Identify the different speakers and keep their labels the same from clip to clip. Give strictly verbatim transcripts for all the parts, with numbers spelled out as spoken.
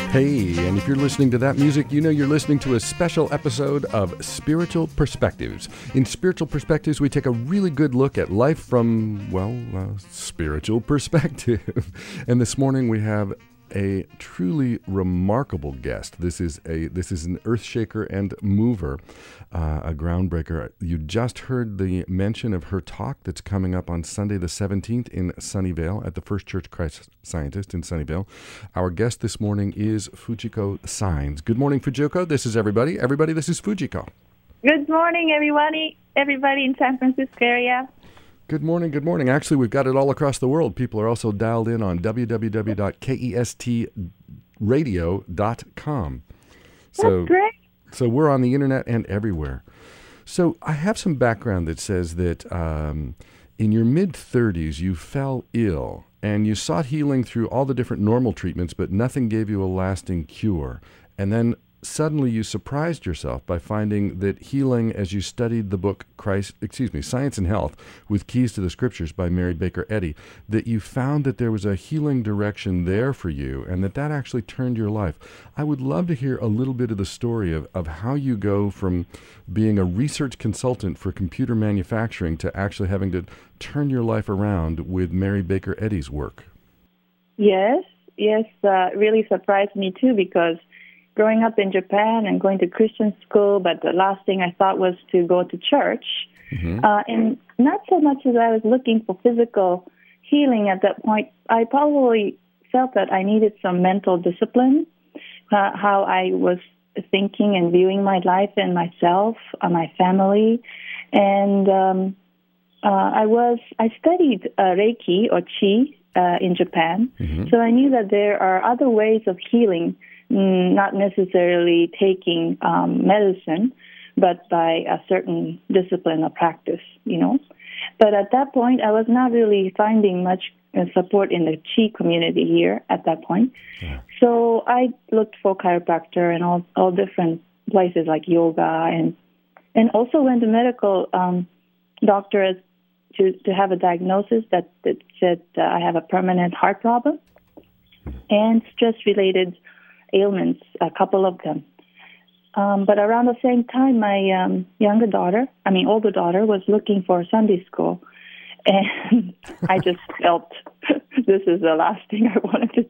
Speaker 1: Hey, and if you're listening to that music, you know you're listening to a special episode of Spiritual Perspectives. In Spiritual Perspectives, we take a really good look at life from, well, a spiritual perspective. And this morning we have a truly remarkable guest. This is a this is an earthshaker and mover, uh, a groundbreaker. You just heard the mention of her talk that's coming up on Sunday the seventeenth in Sunnyvale at the First Church Christ Scientist in Sunnyvale. Our guest this morning is Fujiko Saenz. Good morning, Fujiko. This is everybody. Everybody, this is Fujiko.
Speaker 2: Good morning, everybody. Everybody in San Francisco area.
Speaker 1: Good morning, good morning. Actually, we've got it all across the world. People are also dialed in on w w w dot kest radio dot com. So,
Speaker 2: That's great.
Speaker 1: So we're on the internet and everywhere. So I have some background that says that um, in your mid-thirties, you fell ill, and you sought healing through all the different normal treatments, but nothing gave you a lasting cure. And then suddenly you surprised yourself by finding that healing as you studied the book Christ, excuse me, Science and Health with Keys to the Scriptures by Mary Baker Eddy, that you found that there was a healing direction there for you and that that actually turned your life. I would love to hear a little bit of the story of, of how you go from being a research consultant for computer manufacturing to actually having to turn your life around with Mary Baker Eddy's work.
Speaker 2: Yes, yes, uh, really surprised me too, because growing up in Japan and going to Christian school, but the last thing I thought was to go to church. Mm-hmm. Uh, and not so much as I was looking for physical healing at that point, I probably felt that I needed some mental discipline, uh, how I was thinking and viewing my life and myself, uh, my family. And um, uh, I was, I studied uh, Reiki or Chi uh, in Japan. Mm-hmm. So I knew that there are other ways of healing, not necessarily taking um, medicine, but by a certain discipline or practice, you know. But at that point, I was not really finding much uh, support in the Chi community here at that point. Yeah. So I looked for chiropractor and all, all different places like yoga, and and also went to medical um, doctor to, to have a diagnosis that, that said uh, I have a permanent heart problem and stress-related ailments, a couple of them. Um, but around the same time, my um, younger daughter, I mean older daughter, was looking for Sunday school. And I just felt this is the last thing I wanted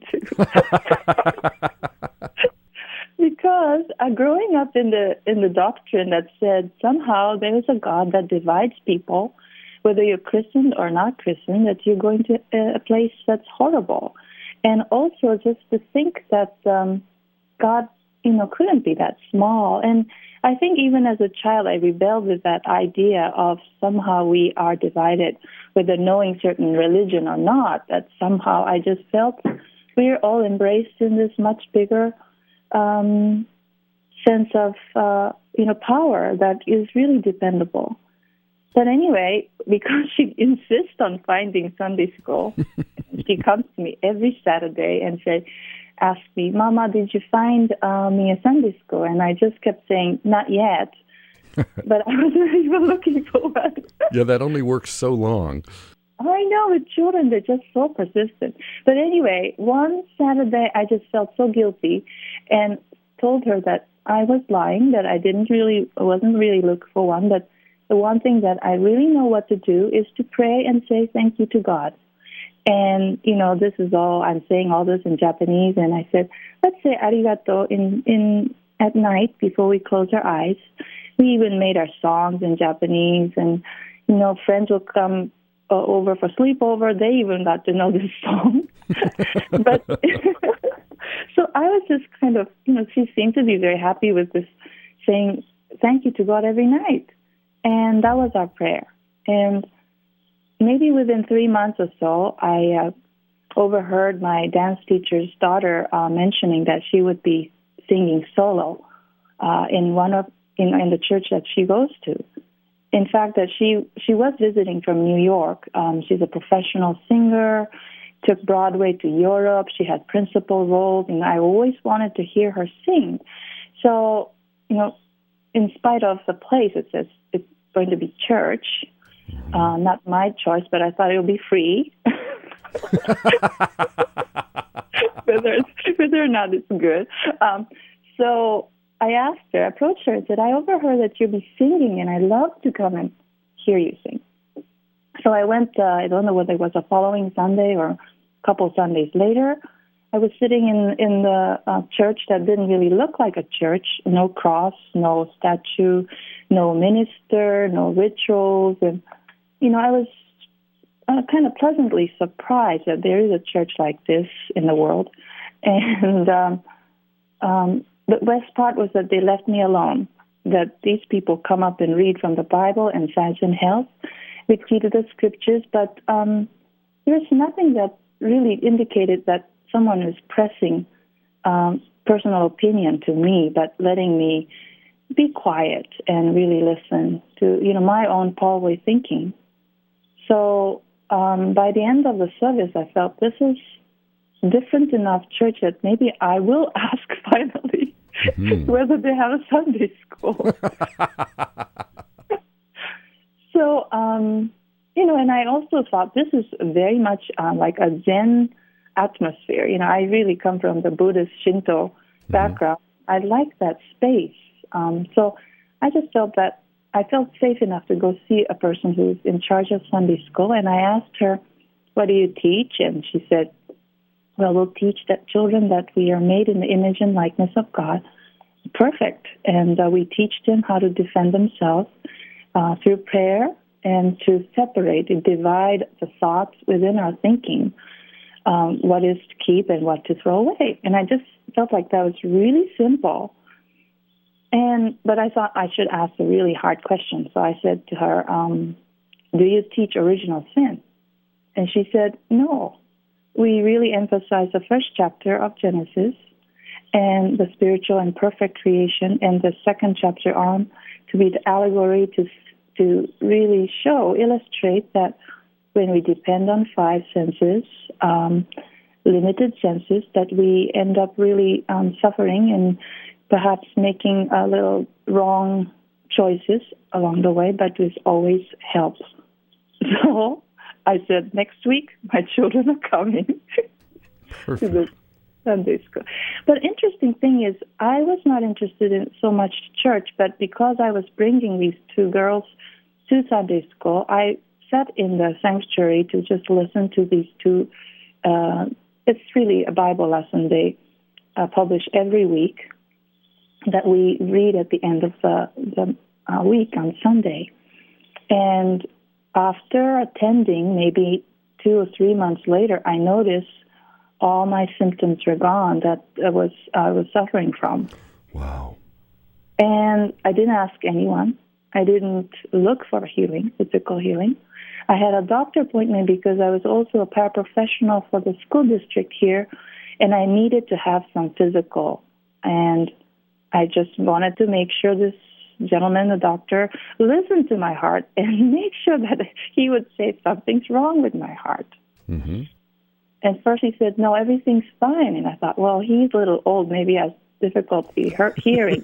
Speaker 2: to do. Because uh, growing up in the in the doctrine that said somehow there is a God that divides people, whether you're Christian or not Christian, that you're going to uh, a place that's horrible. And also just to think that um, God, you know, couldn't be that small. And I think even as a child, I rebelled with that idea of somehow we are divided, whether knowing certain religion or not, that somehow I just felt we're all embraced in this much bigger um, sense of, uh, you know, power that is really dependable. But anyway, because she insists on finding Sunday school, she comes to me every Saturday and say, ask me, Mama, did you find uh, me a Sunday school? And I just kept saying, not yet. But I was not even looking for one.
Speaker 1: Yeah, that only works so long.
Speaker 2: I know, with children, they're just so persistent. But anyway, one Saturday, I just felt so guilty and told her that I was lying, that I didn't really, wasn't really looking for one, but the one thing that I really know what to do is to pray and say thank you to God. And, you know, this is all, I'm saying all this in Japanese, and I said, let's say arigato in, in at night before we close our eyes. We even made our songs in Japanese, and, you know, friends will come uh, over for sleepover. They even got to know this song. But so I was just kind of, you know, she seemed to be very happy with this, saying thank you to God every night. And that was our prayer. And maybe within three months or so, I uh, overheard my dance teacher's daughter uh, mentioning that she would be singing solo uh, in one of in, in the church that she goes to. In fact, that she she was visiting from New York. Um, she's a professional singer. Took Broadway to Europe. She had principal roles, and I always wanted to hear her sing. So, you know, in spite of the place, it says it's going to be church. Uh, not my choice, but I thought it would be free. Whether it's Whether or not it's good. Um, so I asked her, approached her, and said, I overheard that you'll be singing, and I'd love to come and hear you sing. So I went, uh, I don't know whether it was a following Sunday or a couple Sundays later. I was sitting in, in the uh, church that didn't really look like a church, no cross, no statue, no minister, no rituals. And, you know, I was uh, kind of pleasantly surprised that there is a church like this in the world. And um, um, the best part was that they left me alone, that these people come up and read from the Bible and Science and Health, repeated the scriptures, but um, there's nothing that really indicated that someone is pressing um, personal opinion to me, but letting me be quiet and really listen to, you know, my own Paul way thinking. So um, by the end of the service, I felt this is different enough church that maybe I will ask finally mm-hmm. whether they have a Sunday school. So, um, you know, and I also thought this is very much uh, like a Zen atmosphere. You know, I really come from the Buddhist Shinto mm-hmm. background. I like that space. Um, so I just felt that I felt safe enough to go see a person who's in charge of Sunday school. And I asked her, what do you teach? And she said, well, we'll teach that children that we are made in the image and likeness of God. Perfect. And uh, we teach them how to defend themselves uh, through prayer and to separate and divide the thoughts within our thinking, um, what is to keep and what to throw away. And I just felt like that was really simple. And but I thought I should ask a really hard question. So I said to her, um, do you teach original sin? And she said, no. We really emphasize the first chapter of Genesis and the spiritual and perfect creation, and the second chapter on to be the allegory to to really show, illustrate that when we depend on five senses, um, limited senses, that we end up really um, suffering and perhaps making a little wrong choices along the way, but this always helps. So I said, next week, my children are coming to the Sunday school. But interesting thing is, I was not interested in so much church, but because I was bringing these two girls to Sunday school, I sat in the sanctuary to just listen to these two. Uh, it's really a Bible lesson they uh, publish every week that we read at the end of the, the uh, week on Sunday. And after attending, maybe two or three months later, I noticed all my symptoms were gone that I was I was suffering from.
Speaker 1: Wow.
Speaker 2: And I didn't ask anyone. I didn't look for healing, physical healing. I had a doctor appointment because I was also a paraprofessional for the school district here, and I needed to have some physical. And I just wanted to make sure this gentleman, the doctor, listened to my heart and make sure that he would say something's wrong with my heart.
Speaker 1: Mm-hmm.
Speaker 2: And first he said, no, everything's fine. And I thought, well, he's a little old. Maybe he has difficulty hearing.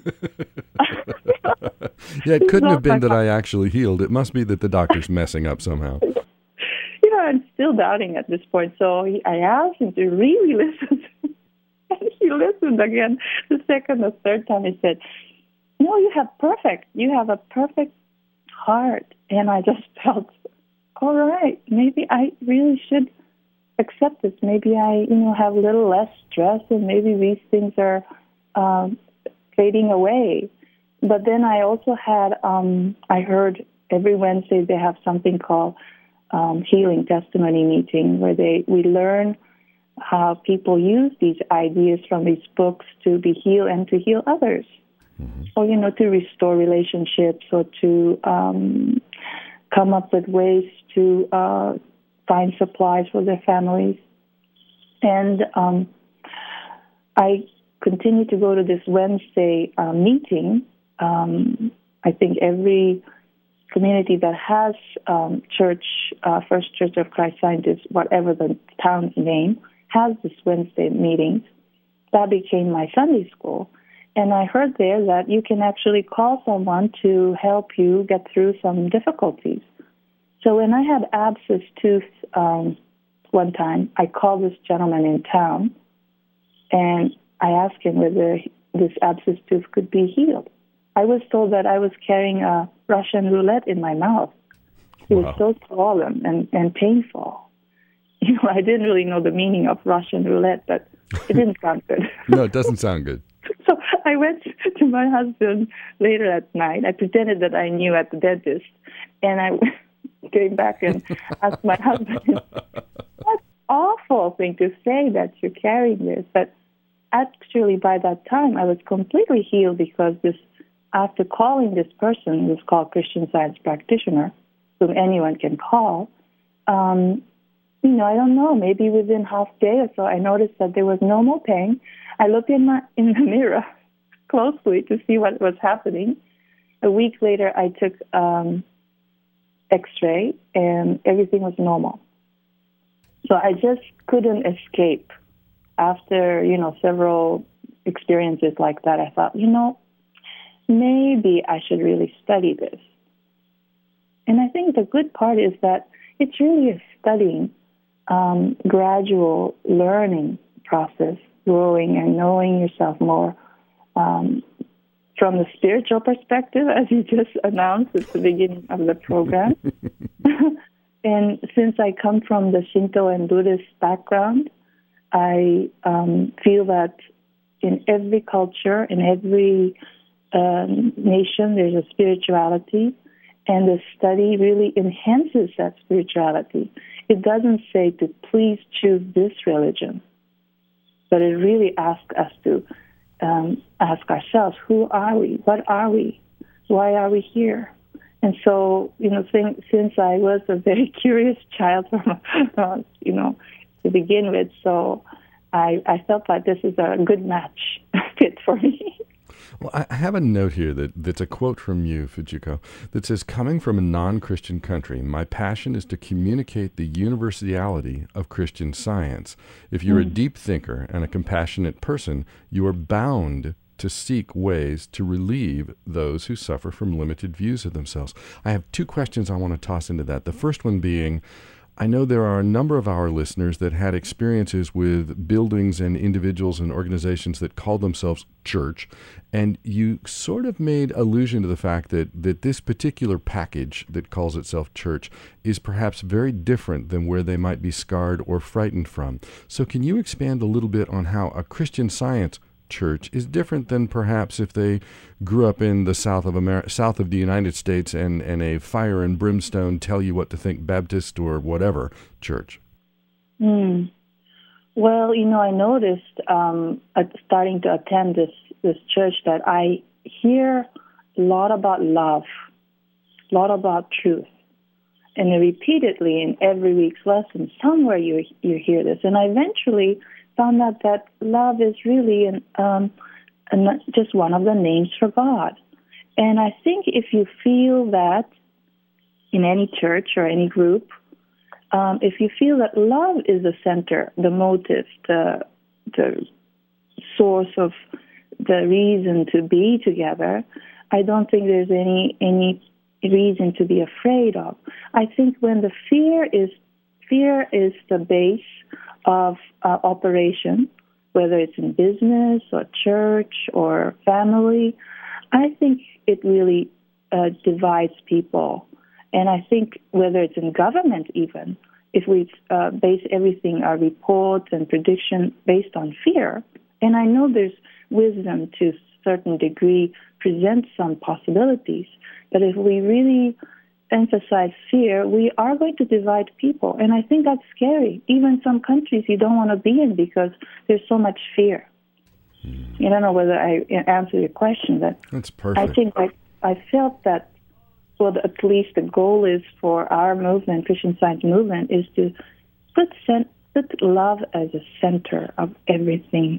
Speaker 1: Yeah, it couldn't have been that I actually healed. It must be that the doctor's messing up somehow.
Speaker 2: You know, I'm still doubting at this point. So he, I asked him to really listen. And he listened again the second or third time. He said, no, you have perfect. You have a perfect heart. And I just felt, all right, maybe I really should accept this. Maybe I, you know, have a little less stress, and maybe these things are um, fading away. But then I also had, um, I heard every Wednesday they have something called um, healing testimony meeting, where they we learn how people use these ideas from these books to be healed and to heal others. Mm-hmm. Or, you know, to restore relationships, or to um, come up with ways to uh, find supplies for their families. And um, I continue to go to this Wednesday uh, meeting. Um, I think every community that has um, church, uh, First Church of Christ Scientists, whatever the town's name, has this Wednesday meetings. That became my Sunday school. And I heard there that you can actually call someone to help you get through some difficulties. So when I had abscess tooth um, one time, I called this gentleman in town, And I asked him whether this abscess tooth could be healed. I was told that I was carrying a Russian roulette in my mouth. It was wow. so swollen and, and painful. You know, I didn't really know the meaning of Russian roulette, but it didn't sound good.
Speaker 1: No, it doesn't sound good.
Speaker 2: So I went to my husband later at night. I pretended that I knew at the dentist, and I came back and asked my husband, "What awful thing to say that you're carrying this." But actually, by that time, I was completely healed because this, after calling this person, who's called Christian Science practitioner, whom anyone can call, um, you know, I don't know, maybe within half a day or so, I noticed that there was no more pain. I looked in my in the mirror closely to see what was happening. A week later, I took um, X-ray, and everything was normal. So I just couldn't escape. After, you know, several experiences like that, I thought, you know, maybe I should really study this. And I think the good part is that it's really a studying, um, gradual learning process, growing and knowing yourself more um, from the spiritual perspective, as you just announced at the beginning of the program. And since I come from the Shinto and Buddhist background, I um, feel that in every culture, in every um, nation, there's a spirituality, and the study really enhances that spirituality. It doesn't say to please choose this religion, but it really asks us to um, ask ourselves, who are we? What are we? Why are we here? And so, you know, since, since I was a very curious child from, uh, you know, to begin with, so I, I felt like this is a good match fit for me.
Speaker 1: Well, I have a note here that, that's a quote from you, Fujiko, that says, "Coming from a non-Christian country, my passion is to communicate the universality of Christian Science. If you're mm. a deep thinker and a compassionate person, you are bound to seek ways to relieve those who suffer from limited views of themselves." I have two questions I want to toss into that. The first one being, I know there are a number of our listeners that had experiences with buildings and individuals and organizations that called themselves church, and you sort of made allusion to the fact that, that this particular package that calls itself church is perhaps very different than where they might be scarred or frightened from. So can you expand a little bit on how a Christian Science church is different than perhaps if they grew up in the south of America, south of the United States, and, and a fire and brimstone tell you what to think Baptist or whatever church?
Speaker 2: Mm. Well, you know, I noticed um, starting to attend this, this church that I hear a lot about love, a lot about truth. And repeatedly in every week's lesson, somewhere you you hear this. And I eventually found out that love is really an, um, an, just one of the names for God. And I think if you feel that in any church or any group, um, if you feel that love is the center, the motive, the the source of the reason to be together, I don't think there's any any reason to be afraid of. I think when the fear is fear is the base of uh, operation, whether it's in business or church or family, I think it really uh, divides people. And I think whether it's in government even, if we uh, base everything, our reports and prediction based on fear, and I know there's wisdom to a certain degree presents some possibilities, but if we really emphasize fear, we are going to divide people. And I think that's scary. Even some countries you don't want to be in because there's so much fear. Mm. I don't know whether I answer your question, but
Speaker 1: that's perfect.
Speaker 2: I think I, I felt that, well, at least the goal is for our movement, Christian Science movement, is to put, cent- put love as a center of everything.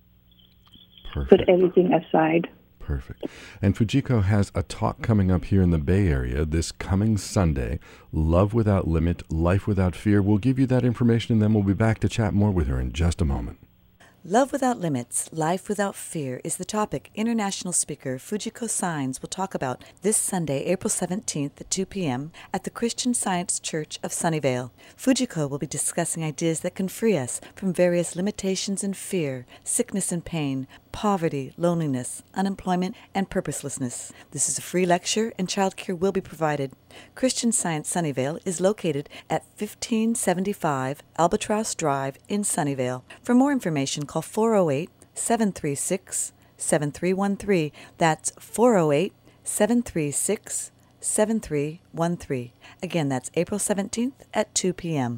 Speaker 1: Perfect.
Speaker 2: Put everything aside.
Speaker 1: Perfect. And Fujiko has a talk coming up here in the Bay Area this coming Sunday, Love Without Limit, Life Without Fear. We'll give you that information, and then we'll be back to chat more with her in just a moment.
Speaker 3: Love Without Limits, Life Without Fear is the topic international speaker Fujiko Saenz will talk about this Sunday, April seventeenth at two p.m. at the Christian Science Church of Sunnyvale. Fujiko will be discussing ideas that can free us from various limitations and fear, sickness and pain, poverty, loneliness, unemployment, and purposelessness. This is a free lecture and childcare will be provided. Christian Science Sunnyvale is located at fifteen seventy-five Albatross Drive in Sunnyvale. For more information, call four oh eight, seven three six, seven three one three. That's four oh eight, seven three six, seven three one three. Again, that's April seventeenth at two p.m.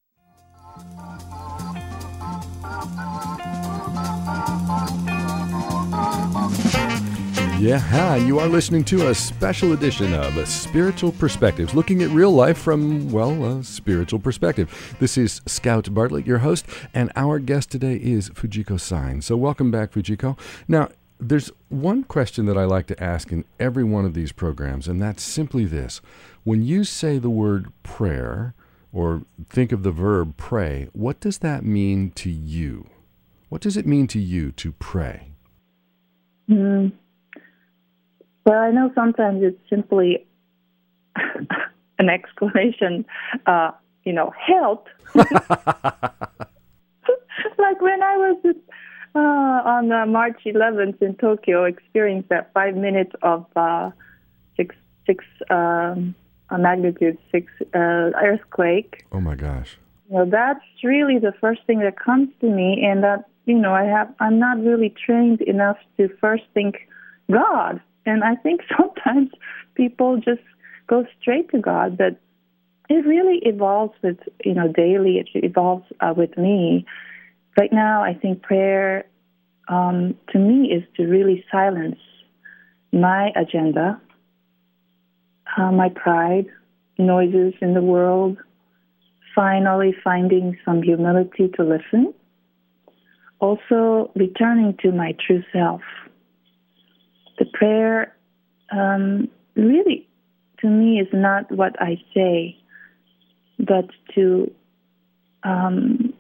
Speaker 1: Yeah, hi, you are listening to a special edition of Spiritual Perspectives, looking at real life from, well, a spiritual perspective. This is Scout Bartlett, your host, and our guest today is Fujiko Saenz. So welcome back, Fujiko. Now, there's one question that I like to ask in every one of these programs, and that's simply this. When you say the word prayer, or think of the verb pray, what does that mean to you? What does it mean to you to pray?
Speaker 2: Mm. Well, I know sometimes it's simply an exclamation, uh, you know, help. Like when I was uh, on uh, March eleventh in Tokyo, experienced that five minutes of uh, six, six um, a magnitude six uh, earthquake.
Speaker 1: Oh my gosh!
Speaker 2: You know, that's really the first thing that comes to me, and that you know, I have I'm not really trained enough to first think God. And I think sometimes people just go straight to God, but it really evolves with, you know, daily. It evolves uh, with me. Right now, I think prayer, um, to me, is to really silence my agenda, uh, my pride, noises in the world, finally finding some humility to listen, also returning to my true self. The prayer um, really, to me, is not what I say, but to, um,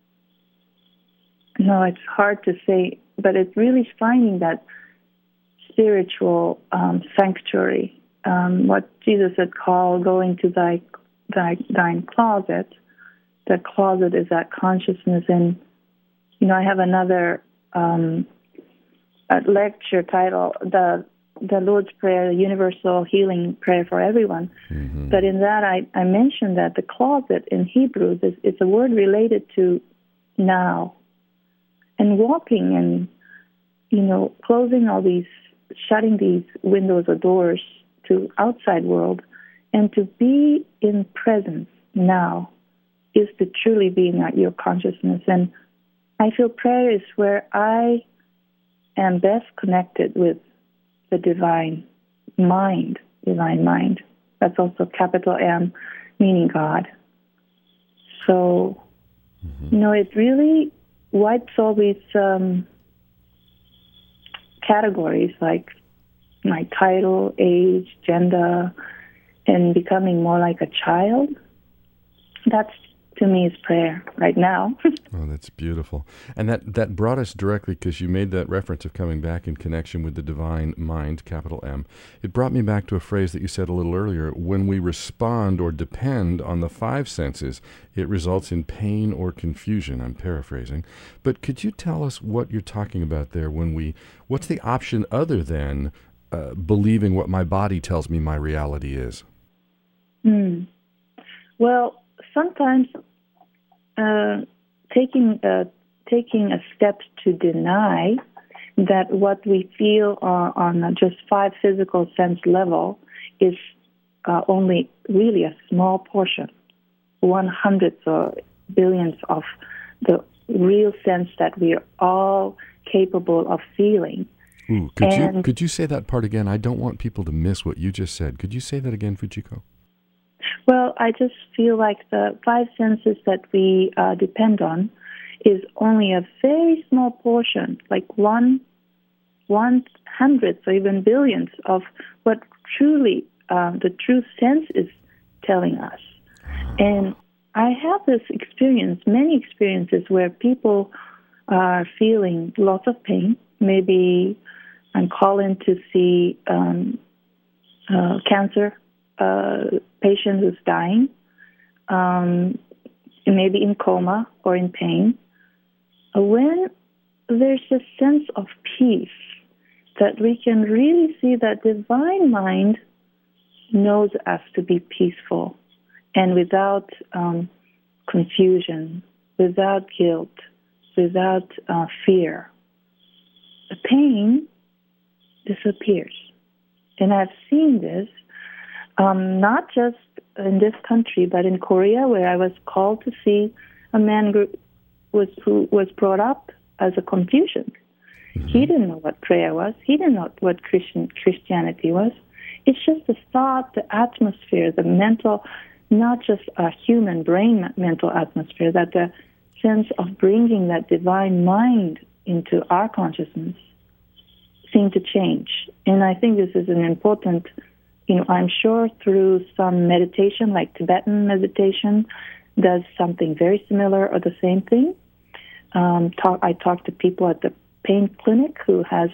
Speaker 2: no, it's hard to say, but it's really finding that spiritual um, sanctuary, um, what Jesus had called going to thy, thy, thine closet. The closet is that consciousness. And, you know, I have another um a lecture title, the the Lord's Prayer, the Universal Healing Prayer for Everyone. Mm-hmm. But in that, I, I mentioned that the closet in Hebrew is, is a word related to now, and walking and, you know, closing all these, shutting these windows or doors to outside world, and to be in presence now is to truly be in your consciousness. And I feel prayer is where I am best connected with the divine mind, divine mind. That's also capital M, meaning God. So, mm-hmm. you know, it really wipes all these um, categories like my title, age, gender, and becoming more like a child. That's, to me, is prayer right now.
Speaker 1: Oh, that's beautiful. And that, that brought us directly, because you made that reference of coming back in connection with the divine mind, capital M. It brought me back to a phrase that you said a little earlier. When we respond or depend on the five senses, it results in pain or confusion. I'm paraphrasing. But could you tell us what you're talking about there when we, what's the option other than uh, believing what my body tells me my reality is?
Speaker 2: Mm. Well, sometimes uh, taking uh, taking a step to deny that what we feel uh, on a just five physical sense level is uh, only really a small portion, one hundredth or billionth of the real sense that we are all capable of feeling.
Speaker 1: Ooh, could and, you could you say that part again? I don't want people to miss what you just said. Could you say that again, Fujiko?
Speaker 2: Well, I just feel like the five senses that we uh, depend on is only a very small portion, like one one hundredth or even billionth of what truly um, the true sense is telling us. And I have this experience, many experiences where people are feeling lots of pain, maybe I'm calling to see um, uh, cancer uh, patient who's dying, um, maybe in coma or in pain, when there's a sense of peace that we can really see that divine mind knows us to be peaceful and without um, confusion, without guilt, without uh, fear, the pain disappears. And I've seen this um, not just in this country, but in Korea, where I was called to see a man group was, who was brought up as a Confucian. Mm-hmm. He didn't know what prayer was. He didn't know what Christian Christianity was. It's just the thought, the atmosphere, the mental, not just a human brain mental atmosphere, that the sense of bringing that divine mind into our consciousness seemed to change. And I think this is an important, you know, I'm sure through some meditation, like Tibetan meditation, does something very similar or the same thing. Um, talk, I talked to people at the pain clinic who has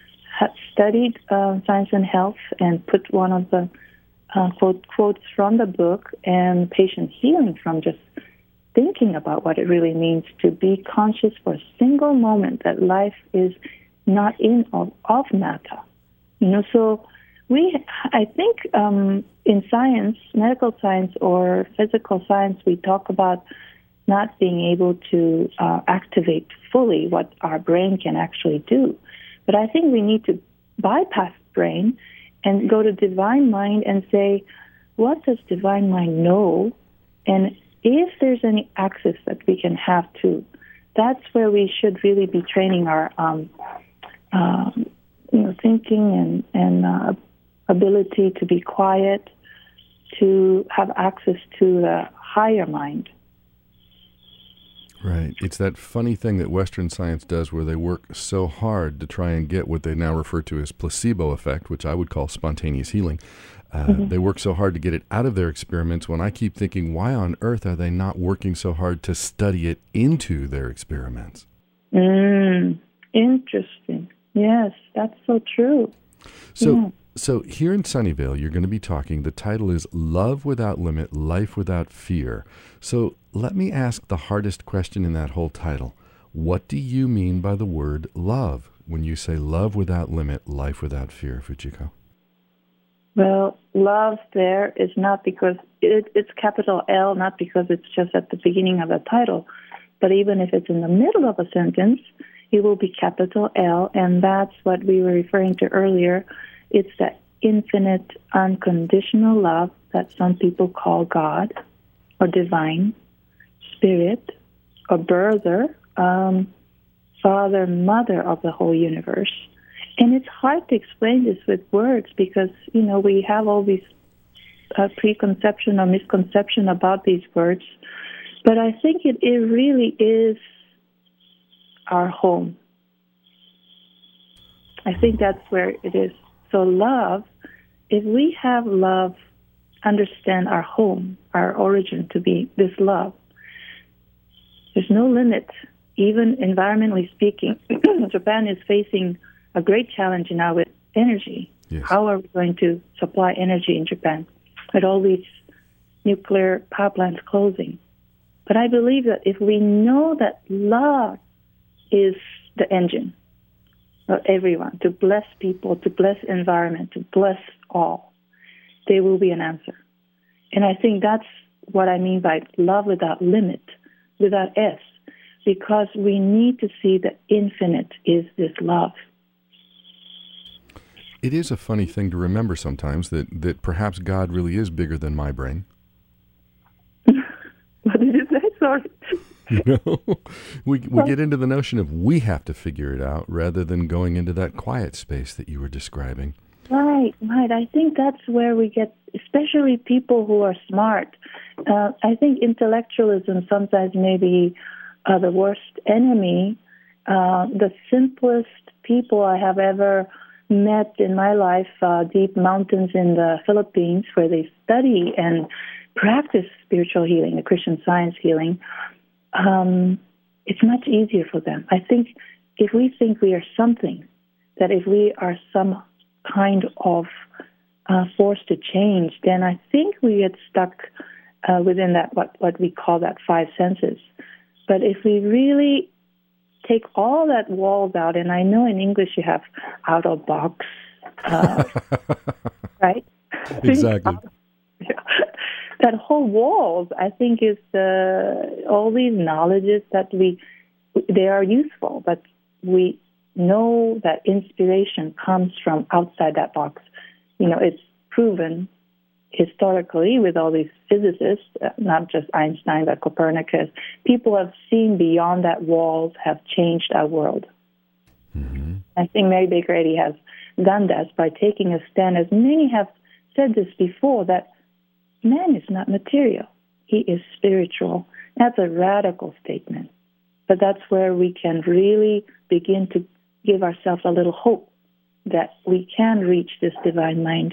Speaker 2: studied uh, science and health and put one of the uh, quote, quotes from the book and patient healing from just thinking about what it really means to be conscious for a single moment that life is not in of, of matter. You know, so we, I think um, in science, medical science or physical science, we talk about not being able to uh, activate fully what our brain can actually do. But I think we need to bypass brain and go to divine mind and say, what does divine mind know? And if there's any access that we can have to, that's where we should really be training our um, uh, you know, thinking and, and uh, ability to be quiet, to have access to the higher mind.
Speaker 1: Right. It's that funny thing that Western science does where they work so hard to try and get what they now refer to as placebo effect, which I would call spontaneous healing. Uh, mm-hmm. They work so hard to get it out of their experiments when I keep thinking, why on earth are they not working so hard to study it into their experiments?
Speaker 2: Mm, interesting. Yes, that's so true.
Speaker 1: So,
Speaker 2: yeah.
Speaker 1: so here in Sunnyvale, you're going to be talking, the title is Love Without Limit, Life Without Fear. So let me ask the hardest question in that whole title. What do you mean by the word love when you say love without limit, life without fear, Fujiko?
Speaker 2: Well, love there is not because it, it's capital L, not because it's just at the beginning of the title, but even if it's in the middle of a sentence, it will be capital L, and that's what we were referring to earlier. It's that infinite, unconditional love that some people call God, or divine, spirit, or birther, um, father, mother of the whole universe. And it's hard to explain this with words because, you know, we have all these uh, preconception or misconception about these words. But I think it, it really is our home. I think that's where it is. So love, if we have love, understand our home, our origin to be this love, there's no limit, even environmentally speaking. Japan is facing a great challenge now with energy.
Speaker 1: Yes.
Speaker 2: How are we going to supply energy in Japan with all these nuclear power plants closing? But I believe that if we know that love is the engine of everyone, to bless people, to bless environment, to bless all, there will be an answer. And I think that's what I mean by love without limit, without S, because we need to see that infinite is this love.
Speaker 1: It is a funny thing to remember sometimes that, that perhaps God really is bigger than my brain.
Speaker 2: What did you say? Sorry.
Speaker 1: You know, we we get into the notion of we have to figure it out rather than going into that quiet space that you were describing.
Speaker 2: Right, right. I think that's where we get, especially people who are smart. Uh, I think intellectualism sometimes may be uh, the worst enemy. Uh, the simplest people I have ever met in my life, uh, deep mountains in the Philippines, where they study and practice spiritual healing, the Christian Science healing. Um, it's much easier for them. I think if we think we are something, that if we are some kind of uh, force to change, then I think we get stuck uh, within that, what, what we call that five senses. But if we really take all that walls out, and I know in English you have out of box, uh, right?
Speaker 1: Exactly.
Speaker 2: That whole walls, I think, is uh, all these knowledges that we, they are useful, but we know that inspiration comes from outside that box. You know, it's proven historically with all these physicists, uh, not just Einstein, but Copernicus. People have seen beyond that walls have changed our world. Mm-hmm. I think Mary Baker Eddy has done that by taking a stand, as many have said this before, that man is not material. He is spiritual. That's a radical statement. But that's where we can really begin to give ourselves a little hope that we can reach this divine mind.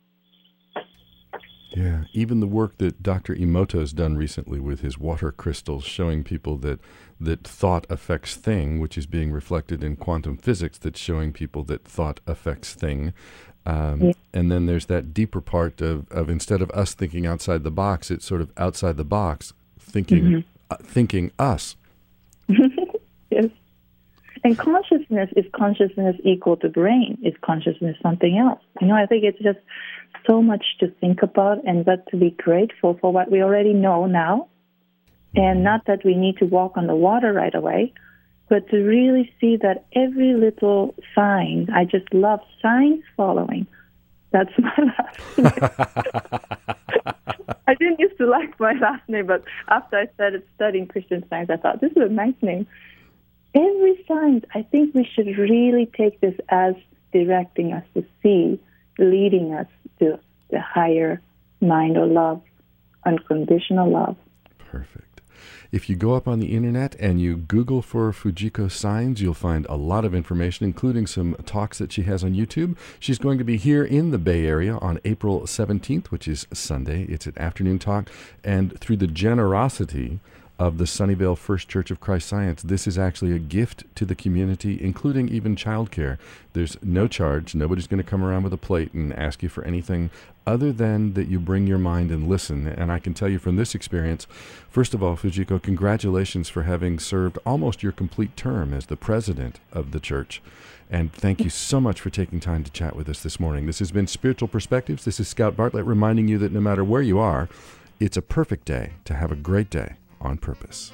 Speaker 1: Yeah, even the work that Doctor Emoto has done recently with his water crystals, showing people that, that thought affects thing, which is being reflected in quantum physics, that's showing people that thought affects thing. Um, yeah. And then there's that deeper part of, of instead of us thinking outside the box, it's sort of outside the box, thinking mm-hmm. uh, thinking us.
Speaker 2: Yes. And consciousness, is consciousness equal to brain? Is consciousness something else? You know, I think it's just so much to think about, and but to be grateful for what we already know now. And not that we need to walk on the water right away, but to really see that every little sign, I just love signs following. That's my last name. I didn't used to like my last name, but after I started studying Christian Science, I thought, this is a nice name. Every sign, I think we should really take this as directing us to see, leading us to the higher mind or love, unconditional love.
Speaker 1: Perfect. If you go up on the internet and you Google for Fujiko Signs, you'll find a lot of information, including some talks that she has on YouTube. She's going to be here in the Bay Area on April seventeenth, which is Sunday. It's an afternoon talk. And through the generosity of the Sunnyvale First Church of Christ Science, this is actually a gift to the community, including even childcare. There's no charge. Nobody's going to come around with a plate and ask you for anything other than that you bring your mind and listen. And I can tell you from this experience, first of all, Fujiko, congratulations for having served almost your complete term as the president of the church. And thank you so much for taking time to chat with us this morning. This has been Spiritual Perspectives. This is Scout Bartlett reminding you that no matter where you are, it's a perfect day to have a great day on purpose.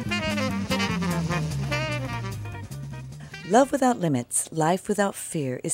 Speaker 3: Love Without Limits, Life Without Fear is